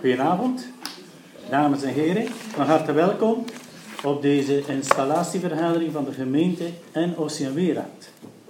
Goedenavond, dames en heren. Van harte welkom op deze installatievergadering van de gemeente en OCMW-raad.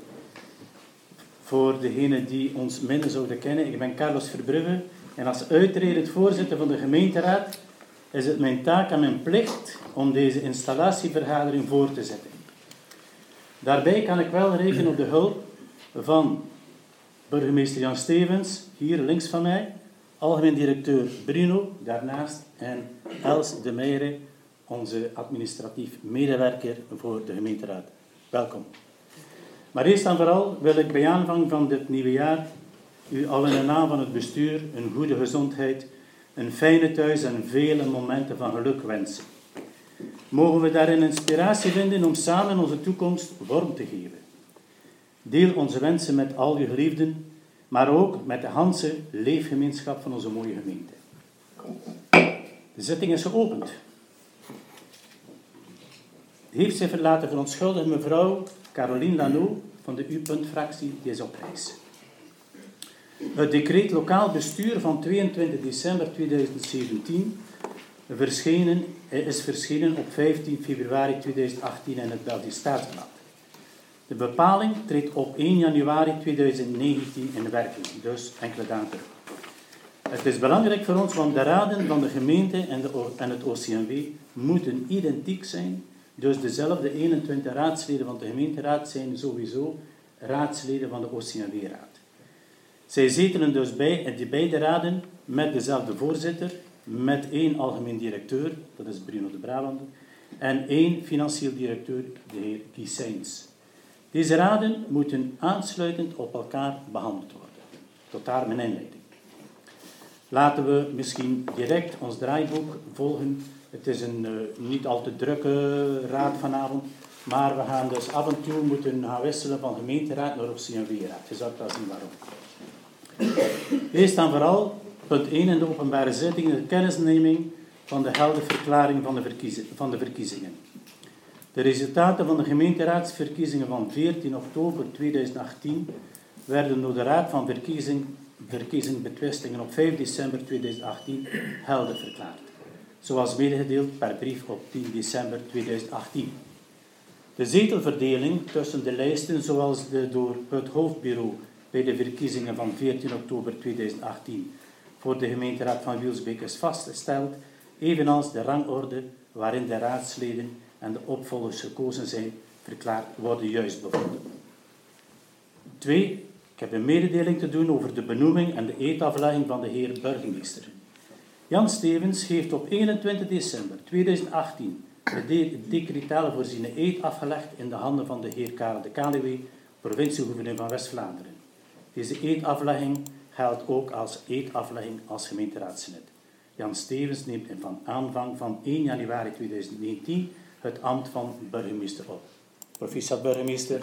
Voor degenen die ons minder zouden kennen, ik ben Carlos Verbrugge en als uitredend voorzitter van de gemeenteraad is het mijn taak en mijn plicht om deze installatievergadering voor te zetten. Daarbij kan ik wel rekenen op de hulp van burgemeester Jan Stevens, hier links van mij, algemeen directeur Bruno, daarnaast, en Els de Meijere, onze administratief medewerker voor de gemeenteraad. Welkom. Maar eerst en vooral wil ik bij aanvang van dit nieuwe jaar u allen in de naam van het bestuur een goede gezondheid, een fijne thuis en vele momenten van geluk wensen. Mogen we daarin inspiratie vinden om samen onze toekomst vorm te geven. Deel onze wensen met al uw geliefden, maar ook met de ganse leefgemeenschap van onze mooie gemeente. De zitting is geopend. Heeft zich laten verontschuldigen mevrouw Caroline Lano van de U-fractie, die is op reis. Het decreet lokaal bestuur van 22 december 2017 is verschenen op 15 februari 2018 in het Belgisch Staatsblad. De bepaling treedt op 1 januari 2019 in werking, dus enkele dagen terug. Het is belangrijk voor ons, want de raden van de gemeente en het OCMW moeten identiek zijn. Dus dezelfde 21 raadsleden van de gemeenteraad zijn sowieso raadsleden van de OCMW-raad. Zij zetelen dus bij die beide raden met dezelfde voorzitter, met 1 algemeen directeur, dat is Bruno de Brabander, en 1 financieel directeur, de heer Guy Seins. Deze raden moeten aansluitend op elkaar behandeld worden. Tot daar mijn inleiding. Laten we misschien direct ons draaiboek volgen. Het is een niet al te drukke raad vanavond, maar we gaan dus af en toe moeten gaan wisselen van gemeenteraad naar OCMW-raad. Je zal wel zien waarom. Eerst en vooral, punt 1 in de openbare zitting, de kennisneming van de geldenverklaring van de verkiezingen. De resultaten van de gemeenteraadsverkiezingen van 14 oktober 2018 werden door de Raad van Verkiezingbetwistingen op 5 december 2018 geldig verklaard, zoals medegedeeld per brief op 10 december 2018. De zetelverdeling tussen de lijsten, zoals door het hoofdbureau bij de verkiezingen van 14 oktober 2018 voor de gemeenteraad van Wielsbeek is vastgesteld, evenals de rangorde waarin de raadsleden en de opvolgers gekozen zijn, verklaard worden juist bevonden. 2. Ik heb een mededeling te doen over de benoeming en de eedaflegging van de heer burgemeester. Jan Stevens heeft op 21 december 2018 de decretale voorziene eed afgelegd in de handen van de heer Karel de Kaluwe, provinciegouverneur van West-Vlaanderen. Deze eedaflegging geldt ook als eedaflegging als gemeenteraadslid. Jan Stevens neemt van aanvang van 1 januari 2019 het ambt van burgemeester op. Proficiat burgemeester.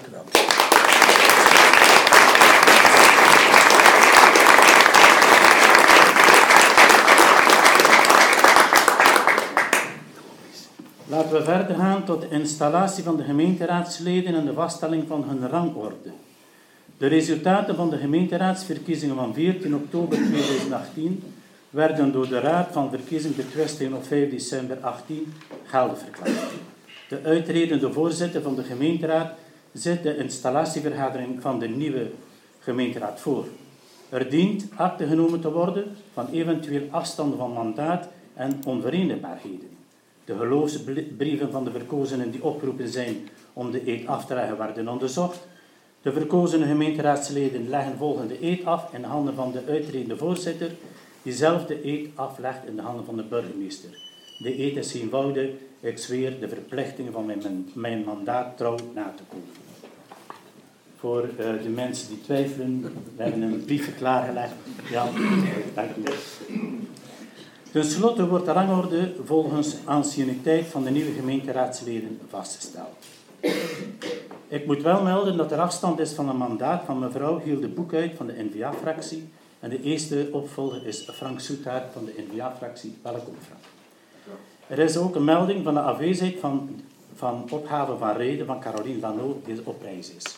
Laten we verder gaan tot de installatie van de gemeenteraadsleden en de vaststelling van hun rangorde. De resultaten van de gemeenteraadsverkiezingen van 14 oktober 2018 werden door de Raad van Verkiezingbetwistingen op 5 december 2018 geldig verklaard. De uitredende voorzitter van de gemeenteraad zet de installatievergadering van de nieuwe gemeenteraad voor. Er dient akte genomen te worden van eventueel afstanden van mandaat en onverenigbaarheden. De geloofsbrieven van de verkozenen die opgeroepen zijn om de eed af te leggen werden onderzocht. De verkozene gemeenteraadsleden leggen volgende eed af in de handen van de uitredende voorzitter, die zelf de eed aflegt in de handen van de burgemeester. De eed is eenvoudig: ik zweer de verplichtingen van mijn mandaat trouw na te komen. Voor de mensen die twijfelen, we hebben een briefje klaargelegd. Ja, dank u. Ten slotte wordt de rangorde volgens anciëniteit van de nieuwe gemeenteraadsleden vastgesteld. Ik moet wel melden dat er afstand is van een mandaat van mevrouw Hilde Boekhuit van de N-VA-fractie en de eerste opvolger is Frank Soetaert van de N-VA-fractie. Welkom, Frank. Er is ook een melding van de afwezigheid van opgave van reden van Caroline Lano, die op reis is.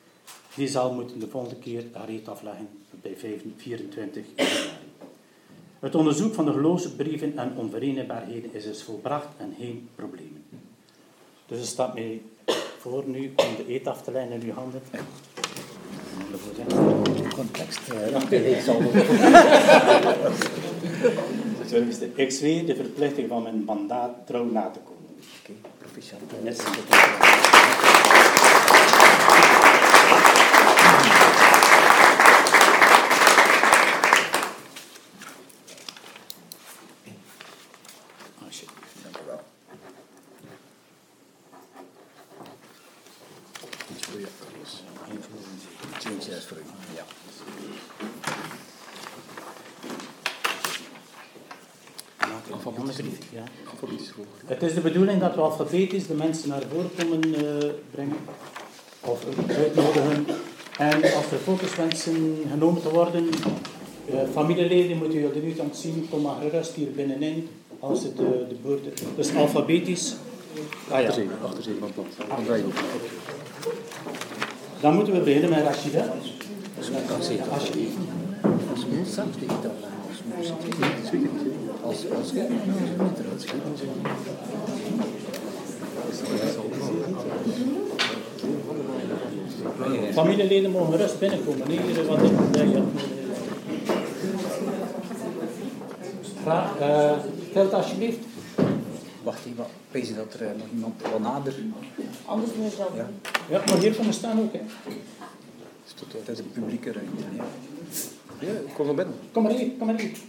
Die zal moeten de volgende keer haar eed afleggen bij 24 januari. Het onderzoek van de geloofsbrieven en onverenigbaarheden is dus volbracht en geen problemen. Dus het staat mij voor nu om de eed af te leiden in uw handen. Context. Ik zweer de verplichting van mijn mandaat trouw na te komen. Oké, proficiat. Dank u wel. Iets voor u, Carlos. Eentje is voor u, ja. Ja. Het is de bedoeling dat we alfabetisch de mensen naar voren komen brengen, of uitnodigen. En als er foto's wensen genomen te worden, familieleden moeten jullie niet ontzien, kom maar gerust hier binnenin, als het de beurt is. Dus alfabetisch. Ah ja. Achterzijde van het plat. Dan moeten we beginnen met Rashid. Familieleden mogen rust binnenkomen. Hier, wat Telt alsjeblieft. Wacht even, wees dat er nog iemand wat nader... Anders moet je dat Ja. Ja, maar hier komen staan ook. Hè. Het is een publieke ruimte. Ja. Ja, kom naar binnen. Kom maar hier, kom maar hier.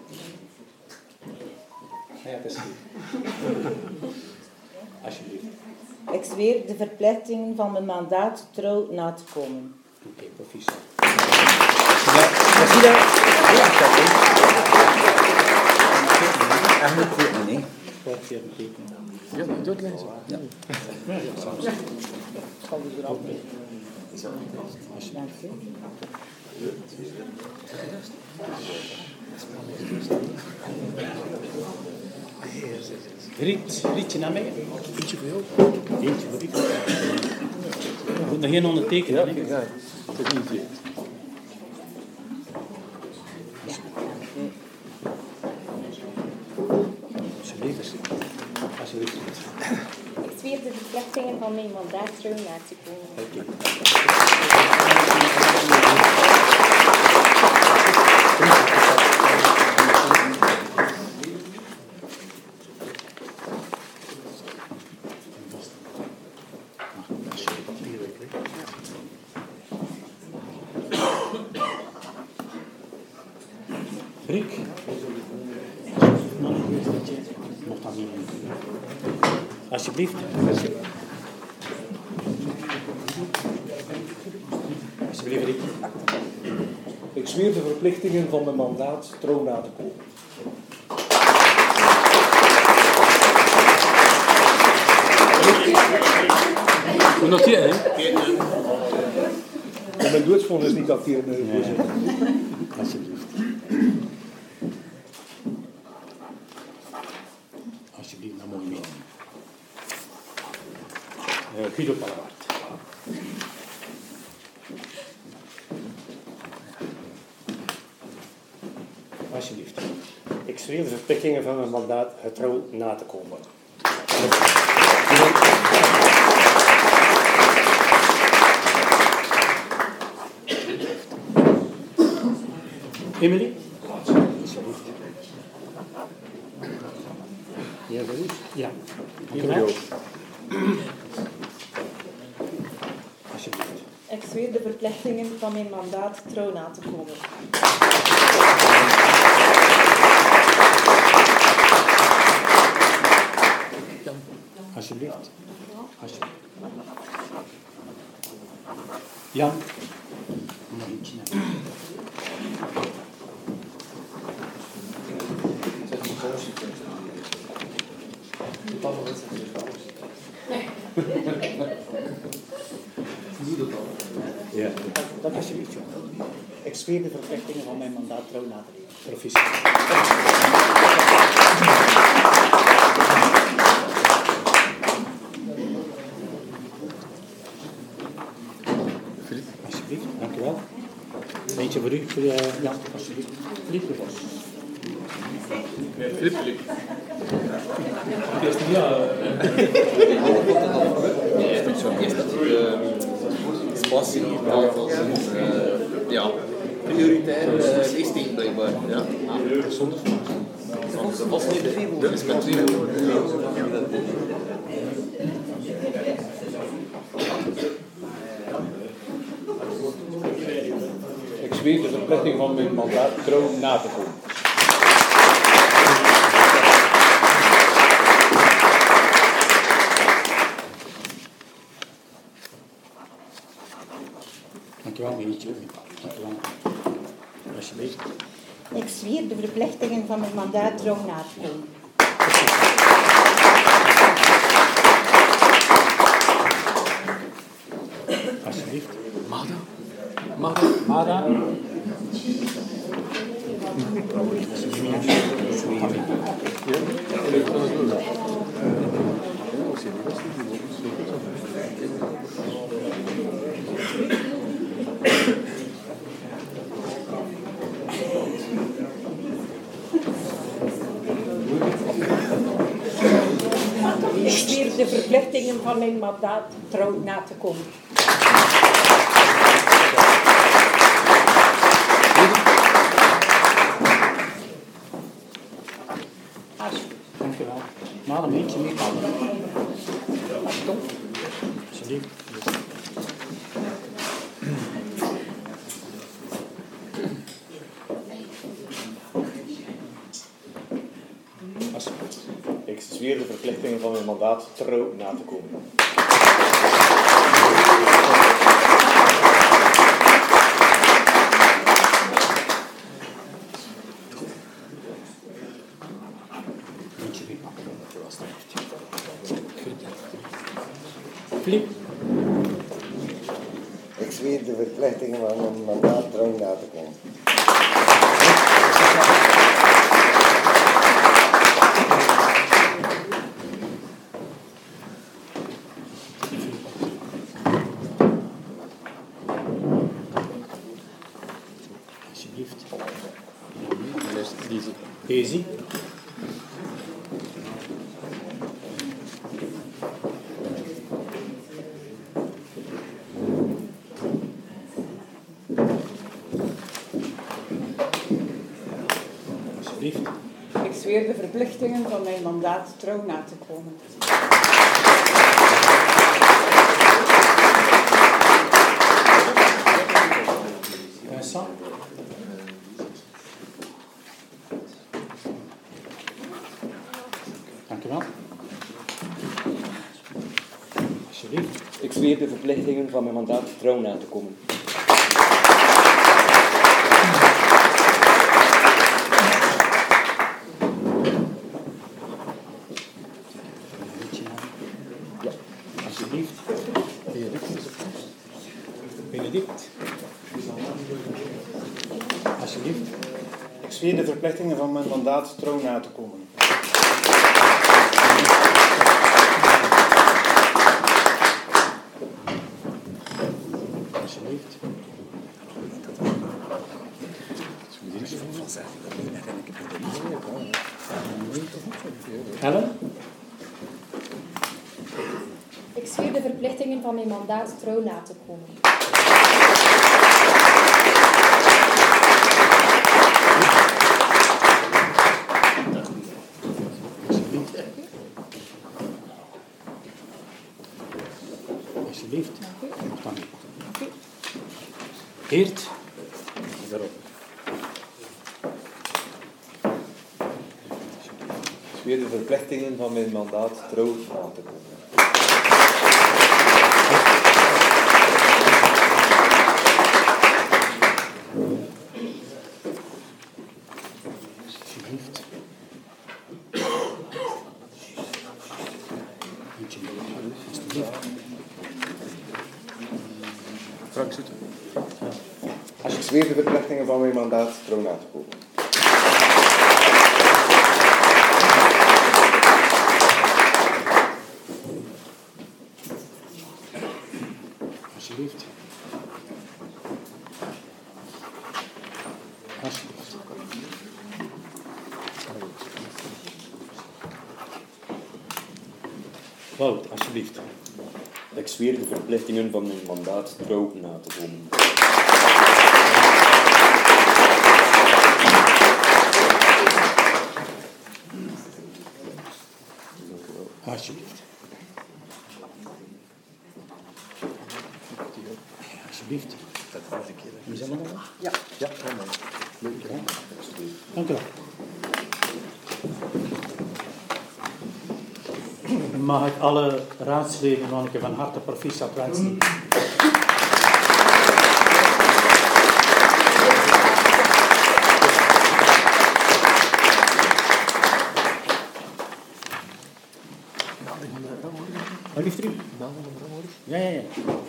Ja, het is goed. Alsjeblieft. Ik zweer de verplichtingen van mijn mandaat trouw na te komen. Oké, proficiat. Zie je dat? En moet tekenen, nee. Kort keer tekenen. Ja, doe het lezen. Ja. Zal dus eraf mee. Dank u. Rietje naar mij. Eentje voor jou. Eentje voor u. Je moet nog geen ondertekenen. hè? Ja, het is niet dit. Alsjeblieft. Ik zweer de verplichtingen van mijn mandaat trouw na te komen. Riek. Mocht dat niet. Alsjeblieft. Alsjeblieft, Riek. Ik zweer de verplichtingen van mijn mandaat trouw na te komen. Hoe noteer hè? En mijn doodsvonnis is niet actief. Alsjeblieft. Alsjeblieft, naar mooi mee. Guido Palwaard. Alsjeblieft. Ik zweer de verplichtingen van mijn mandaat getrouw na te komen. Emily? Alsjeblieft. Ja, dat is. Ja. Voor Alsjeblieft. Ik zweer de verplichtingen van mijn mandaat trouw na te komen. Alsjeblieft. Alsjeblieft. Jan? Nog eentje. Ja, dat alsjeblieft, Jan. Ik zweer de verplichtingen van mijn mandaat trouw na te komen. Proficiat. Alsjeblieft, dank u wel. Eentje voor u, voor Jan, alsjeblieft. Philippe de Vos. Passie, ja, prioritair leestijl blijkbaar. Ja. Dat was niet de veel. Dat is met 2 Ik zweer de verplichting van mijn mandaat trouw na te komen. Dankjewel, minister. Dankjewel. Alsjeblieft. Ik zweer de verplichtingen van mijn mandaat trouw na te komen. Alsjeblieft. Magda? Mada. Ik zweer de verplichtingen van mijn mandaat trouw na te komen. Dankjewel. Maar een beetje meer kalm. Alsjeblieft. Ik zweer de verplichtingen van mijn mandaat trouw na te komen. Filip. Ik zweer de verplichtingen van mijn mandaat trouw na te komen. Alsjeblieft. Easy. Alsjeblieft. Ik zweer de verplichtingen van mijn mandaat trouw na te komen. Vincent. Dankjewel. Alsjeblieft. Ik zweer de verplichtingen van mijn mandaat trouw na te komen. Ja. Alsjeblieft. Benedict. Alsjeblieft. Ik zweer de verplichtingen van mijn mandaat trouw na te komen. Alsjeblieft. Helen? Ik zweer de verplichtingen van mijn mandaat trouw na te komen. Alsjeblieft. Nog dan. Geert. Daarop. Ik zweer de verplichtingen van mijn mandaat trouw na te komen. Alsjeblieft. Alsjeblieft. Frank Zoete. Ik zweer de verplichtingen van mijn mandaat trouw na te komen. Alsjeblieft. Alsjeblieft. Wout, alsjeblieft. Ik zweer de verplichtingen van mijn mandaat trouw na te komen. Alsjeblieft. Alsjeblieft. Dat was een keer. We zijn allemaal? Ja. Ja, helemaal. Leuk, hè? Dank u wel. Mag ik alle raadsleden nog een keer van harte proficiat wensen? Wat liefst u? Ja.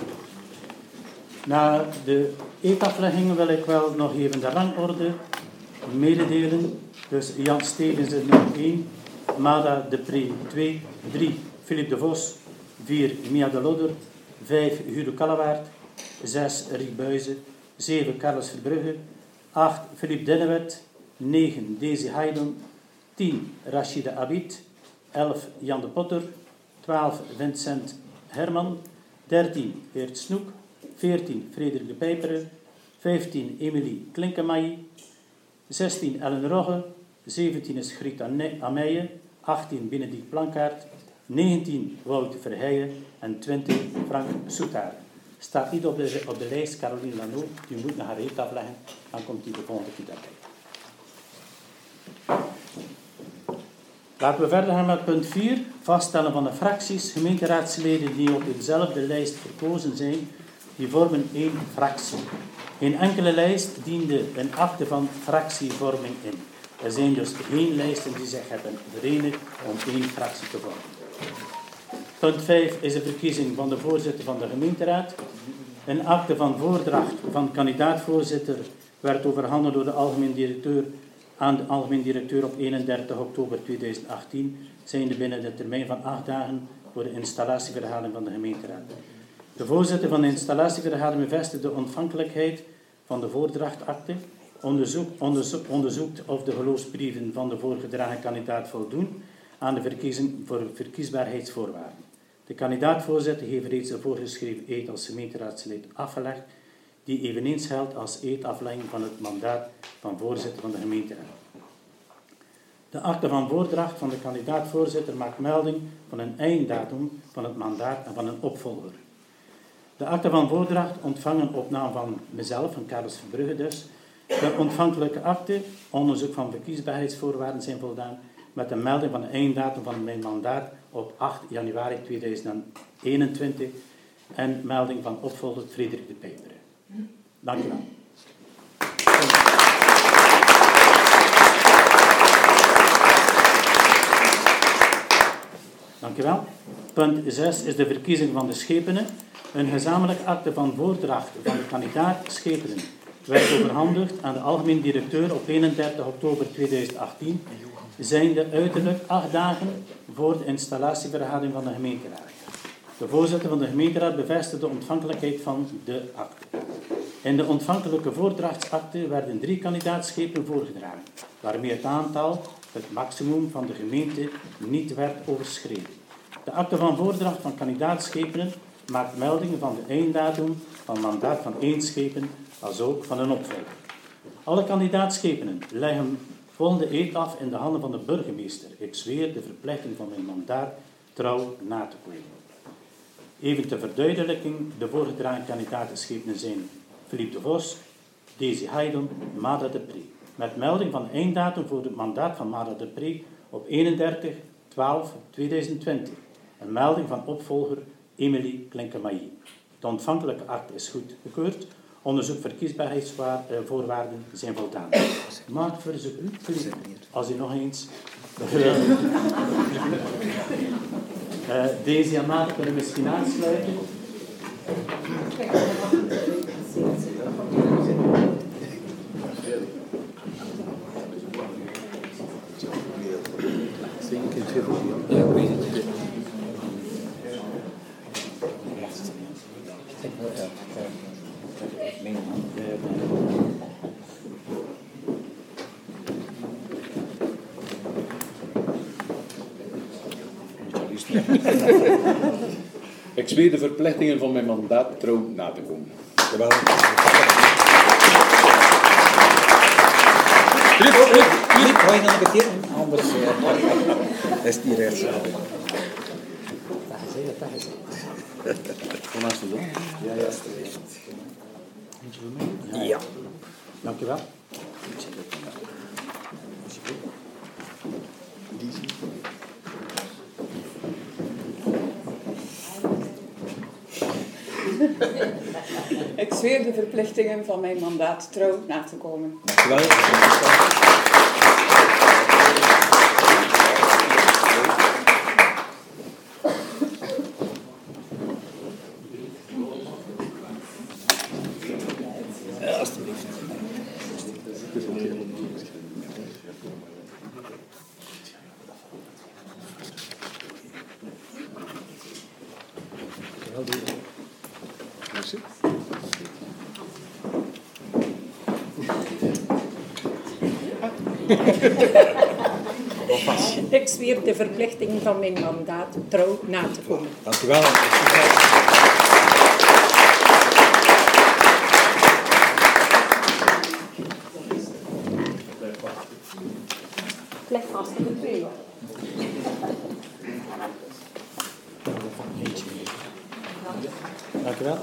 Na de eetaflegging wil ik wel nog even de rangorde mededelen. Dus Jan Stevens is nummer 1, Mada de Pre 2, 3 Philippe de Vos, 4 Mia de Lodder, 5 Guido Kallewaert, 6 Riek Buijzen, 7 Carlos Verbrugge, 8 Philippe Dennewet, 9 Daisy Haydon, 10 Rachida Abid, 11 Jan de Potter, 12 Vincent Herman, 13 Geert Snoek, 14 Frederik de Pijperen, 15 Emilie Klinkemailly, 16 Ellen Rogge, 17 is Griet Ameijen, 18 Benedict Plankaert, 19 Wout Verheijen en 20 Frank Soetaar. Staat niet op de lijst Caroline Lano, die moet naar haar reet afleggen, dan komt die de volgende keer daarbij. Laten we verder gaan met punt 4, vaststellen van de fracties. Gemeenteraadsleden die op dezelfde lijst verkozen zijn, die vormen één fractie. Geen enkele lijst diende een akte van fractievorming in. Er zijn dus geen lijsten die zich hebben verenigd om één fractie te vormen. Punt 5 is de verkiezing van de voorzitter van de gemeenteraad. Een akte van voordracht van kandidaat-voorzitter werd overhandigd door de algemeen directeur aan de algemeen directeur op 31 oktober 2018, zijnde binnen de termijn van 8 dagen voor de installatievergadering van de gemeenteraad. De voorzitter van de installatievergadering bevestigt de ontvankelijkheid van de voordrachtakte, onderzoekt of de geloofsbrieven van de voorgedragen kandidaat voldoen aan de verkiesbaarheidsvoorwaarden. De kandidaat-voorzitter heeft reeds de voorgeschreven eed als gemeenteraadslid afgelegd, die eveneens geldt als eedaflegging van het mandaat van voorzitter van de gemeenteraad. De akte van voordracht van de kandidaat-voorzitter maakt melding van een einddatum van het mandaat en van een opvolger. De akte van voordracht ontvangen op naam van mezelf, van Carlos Verbrugge dus. De ontvankelijke akte, onderzoek van verkiesbaarheidsvoorwaarden zijn voldaan met een melding van de einddatum van mijn mandaat op 8 januari 2021 en melding van opvolger Frederik de Pijperen. Dank u wel. Dank u wel. Punt 6 is de verkiezing van de schepenen. Een gezamenlijk akte van voordracht van de kandidaat schepenen werd overhandigd aan de algemeen directeur op 31 oktober 2018, zijnde uiterlijk 8 dagen voor de installatievergadering van de gemeenteraad. De voorzitter van de gemeenteraad bevestigt de ontvankelijkheid van de akte. In de ontvankelijke voordrachtsakte werden 3 kandidaatschepen voorgedragen, waarmee het aantal, het maximum van de gemeente, niet werd overschreden. De akte van voordracht van kandidaatschepenen maakt meldingen van de einddatum van mandaat van 1 schepen, als ook van een opvolger. Alle kandidaatschepenen leggen volgende eed af in de handen van de burgemeester. Ik zweer de verplichting van mijn mandaat trouw na te komen. Even ter verduidelijking, de voorgedragen kandidaatschepenen zijn Philippe de Vos, Daisy Haydon, Mada de Pre. Met melding van einddatum voor het mandaat van Mada de Pre op 31/12/2020. Een melding van opvolger Emilie Klinkemailly. De ontvankelijke akte is goedgekeurd. Onderzoek verkiesbaarheidsvoorwaarden zijn voldaan. Mag ik verzoek u, Philippe, als u nog eens... Daisy en Mada kunnen misschien aansluiten. Ik zweer de verplichtingen van mijn mandaat trouw na te komen. Jawel. Filip, ga je dan een keer? Anders is het niet rechts. Ja. Dank u wel. Ik zweer de verplichtingen van mijn mandaat trouw na te komen. Dankjewel. Alsjeblieft. Ik zweer de verplichtingen van mijn mandaat trouw na te komen. Dankjewel. Blijf vast op de twee. Dank u wel.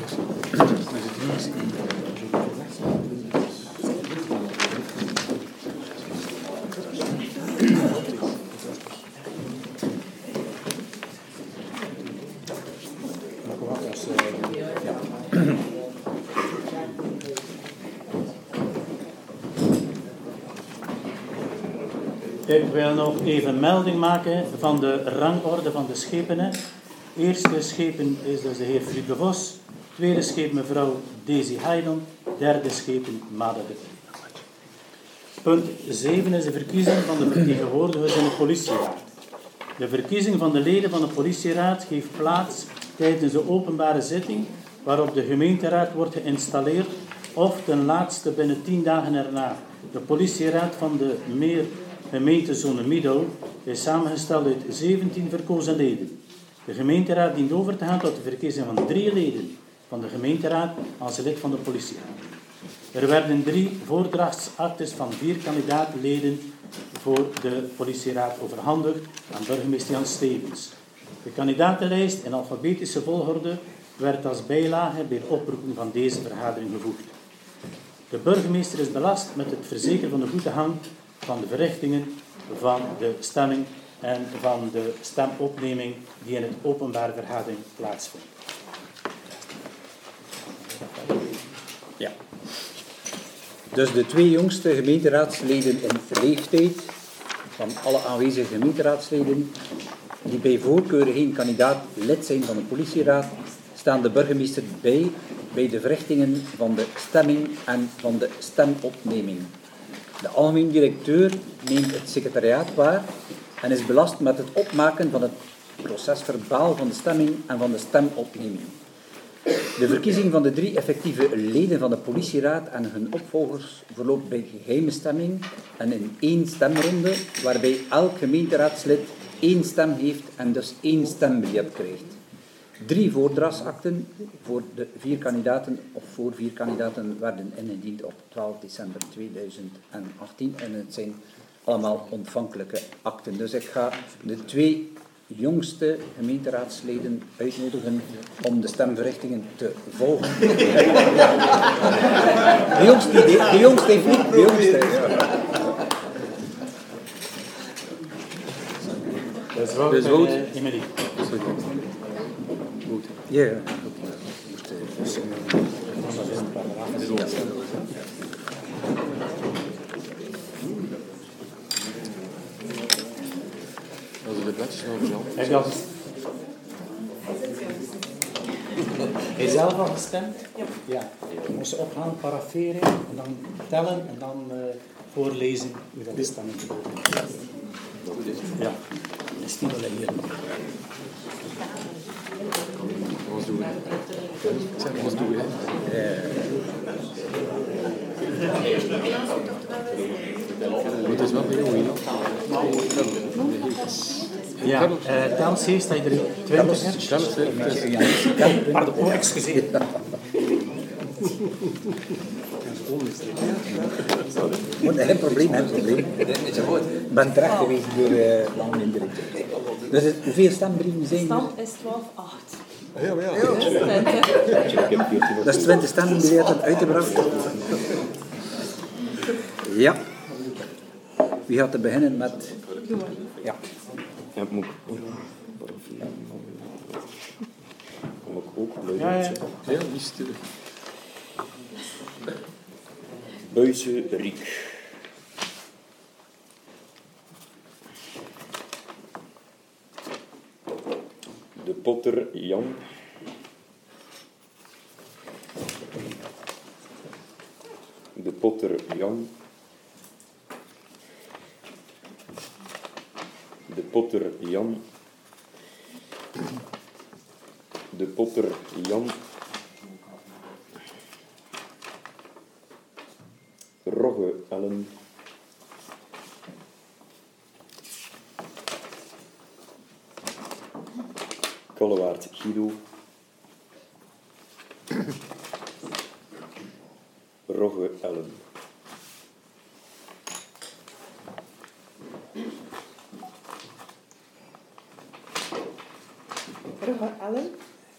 Ik wil nog even melding maken van de rangorde van de schepenen. Eerste schepen is dus de heer Friede Vos. Tweede scheep mevrouw Daisy Heidon. Derde schepen Made de Vries. Punt 7 is de verkiezing van de vertegenwoordigers in de politieraad. De verkiezing van de leden van de politieraad geeft plaats tijdens de openbare zitting waarop de gemeenteraad wordt geïnstalleerd of ten laatste binnen 10 dagen erna. De politieraad van de gemeentezone Middel is samengesteld uit 17 verkozen leden. De gemeenteraad dient over te gaan tot de verkiezing van 3 leden van de gemeenteraad als lid van de politieraad. Er werden 3 voordrachtsactes van 4 kandidaatleden voor de politieraad overhandigd aan burgemeester Jan Stevens. De kandidatenlijst in alfabetische volgorde werd als bijlage bij de oproeping van deze vergadering gevoegd. De burgemeester is belast met het verzekeren van de goede gang van de verrichtingen van de stemming en van de stemopneming die in het openbare vergadering plaatsvindt. Ja. Dus de 2 jongste gemeenteraadsleden in leeftijd van alle aanwezige gemeenteraadsleden die bij voorkeur geen kandidaat lid zijn van de politieraad, staan de burgemeester bij de verrichtingen van de stemming en van de stemopneming. De algemeen directeur neemt het secretariaat waar en is belast met het opmaken van het procesverbaal van de stemming en van de stemopneming. De verkiezing van de 3 effectieve leden van de politieraad en hun opvolgers verloopt bij geheime stemming en in 1 stemronde, waarbij elk gemeenteraadslid 1 stem heeft en dus 1 stembiljet krijgt. 3 voordrachtsakten voor de 4 kandidaten of voor 4 kandidaten werden ingediend op 12 december 2018 en het zijn allemaal ontvankelijke akten. Dus ik ga de 2 jongste gemeenteraadsleden uitnodigen om de stemverrichtingen te volgen. De jongste heeft niet, de jongste. Ja. Dat is rood. Emily. Ja. Dat is de bladjes van Jan. Heb je al Hij zelf al gestemd? Ja. Je moest ze opgaan, paraferen en dan tellen en dan voorlezen hoe dat de stemming gebeurt. Ja. Dat is niet alleen hier. Wat doen we? Zeg, wat doen we? Het is wel bij jou, Jan. Ja, tel C, sta je er 20 hebt. Pardon, oh, excuseer. Geen probleem, geen probleem. Ik ben terecht geweest door lang minder. Dus hoeveel stembrieven zijn er? Stand is 12-8. Dat is 20 stemmen die werden uitgebracht. Ja. Wie gaat er beginnen met... Ja. Ja, moet ik ook luid Ja, ja. zeggen? Ja, die stil. Buizen Riek. De Potter Jan. De Potter Jan. De Potter Jan. De Potter Jan. Rogge Ellen. Kollewaard Guido. Rogge Ellen. Rogge Ellen.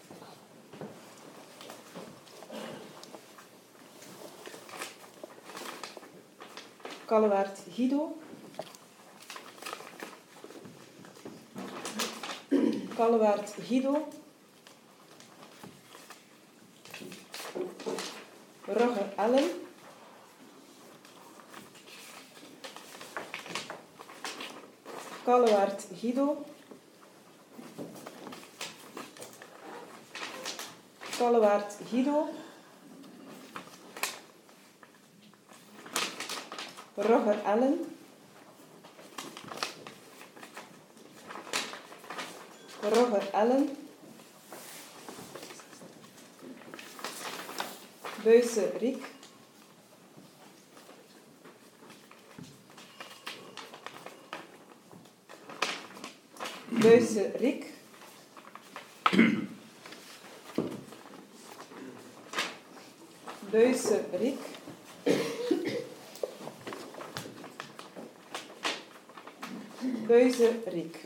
Kallewaard Guido. Kallewaard Guido. Rogge Ellen. Kallewaard Guido. Kallewaard Guido. Rogge Ellen. Rogge Ellen. Buisse Riek. Buisse Riek. Buisse Riek. Buisse Riek.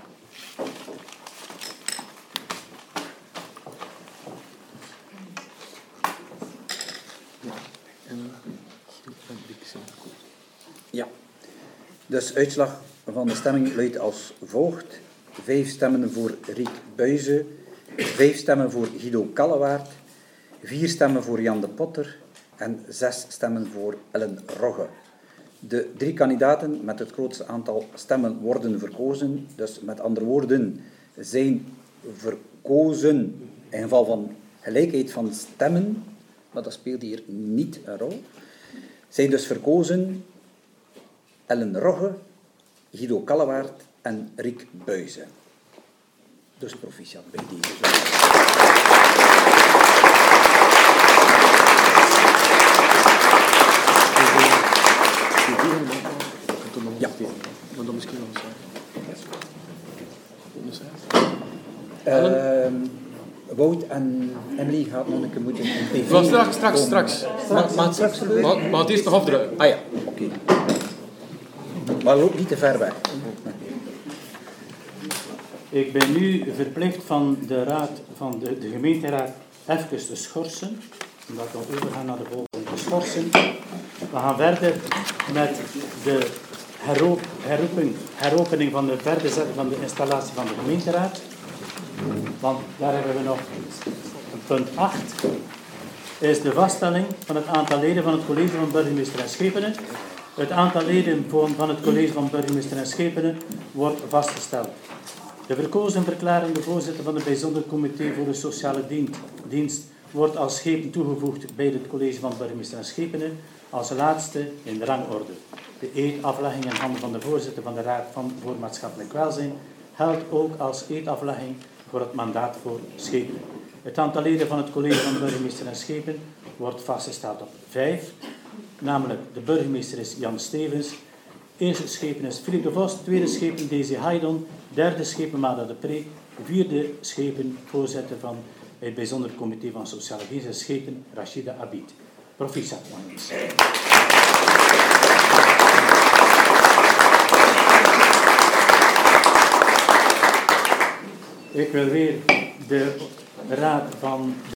Ja. Dus uitslag van de stemming luidt als volgt. 5 stemmen voor Riek Buijze, 5 stemmen voor Guido Kallewaard, 4 stemmen voor Jan de Potter en 6 stemmen voor Ellen Rogge. De 3 kandidaten met het grootste aantal stemmen worden verkozen. Dus met andere woorden zijn verkozen in geval van gelijkheid van stemmen, maar dat speelt hier niet een rol. Zijn dus verkozen Ellen Rogge, Guido Kallewaard en Riek Buijze. Dus proficiat bij deze. Ja. Maar dan misschien nog eens. Wout en Emily gaat nog een keer moeten een PV... Maar straks. Maar het is nog afdrukken. Ah ja, oké. Maar loop niet te ver weg. Ik ben nu verplicht van de raad, van de gemeenteraad even te schorsen. Omdat we overgaan naar de volgende schorsen. We gaan verder met de heropening van de verder zetten van de installatie van de gemeenteraad. Want daar hebben we nog punt 8. Is de vaststelling van het aantal leden van het college van burgemeester en schepenen. Het aantal leden van het college van burgemeester en schepenen wordt vastgesteld. De verkozen verklarende voorzitter van het bijzonder comité voor de sociale dienst wordt als schepen toegevoegd bij het college van burgemeester en schepenen als laatste in de rangorde. De eedaflegging in handen van de voorzitter van de Raad voor Maatschappelijk Welzijn geldt ook als eedaflegging voor het mandaat voor schepenen. Het aantal leden van het college van burgemeester en schepen wordt vastgesteld op 5. Namelijk de burgemeester is Jan Stevens, Eerste schepen is Philippe de Vos, tweede schepen Daisy Haydon, derde schepen Mada de Pre, vierde schepen voorzitter van het bijzonder comité van sociologie, zes schepen Rachida Abid. Proficiat, jongens. Ik wil weer de raad van